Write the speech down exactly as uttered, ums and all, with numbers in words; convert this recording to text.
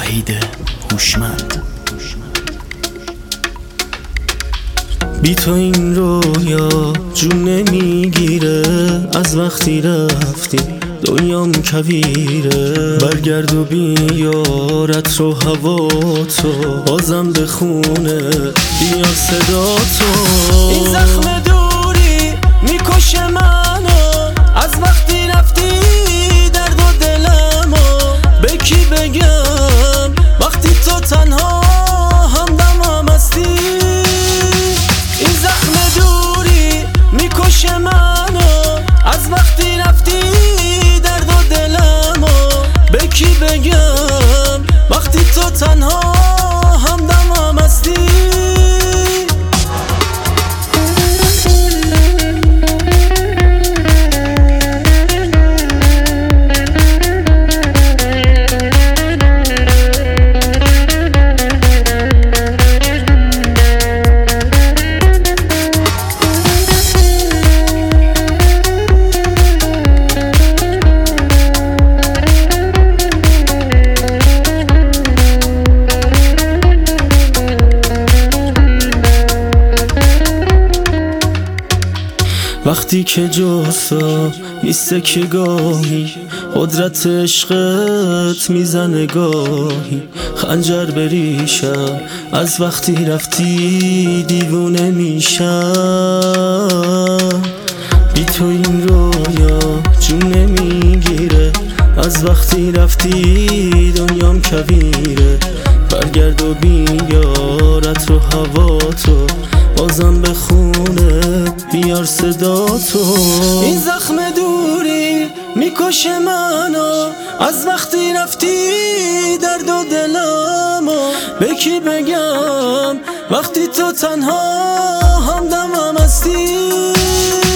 وحید هوشمند. بی تو این رویا جون نمیگیره، از وقتی رفتی دنیام کویره. برگرد و بیارت رو هوا تو، بازم بخونه بیار صدا تو. این زخم دوری میکشه منو، از وقتی رفتی درد و دلمو. به کی بگم وقتی تو تنها همدمم هستی؟ این زخم دوری میکشه منو، از وقتی رفتی درد و دلمو. به کی بگم وقتی تو تنها همدمم هستی؟ وقتی که جوسا نیسته که گاهی قدرت عشقت میزنه گاهی. خنجر بریشم از وقتی رفتی دیوونه میشم. بی تو این رویا جون نمیگیره، از وقتی رفتی دنیام کویره. برگرد و بیارت رو هوا تو، بازم بخونه بیار صدا تو. این زخم دوری میکشه منو، از وقتی رفتی درد و دلمو. به کی بگم وقتی تو تنها همدمم هستی؟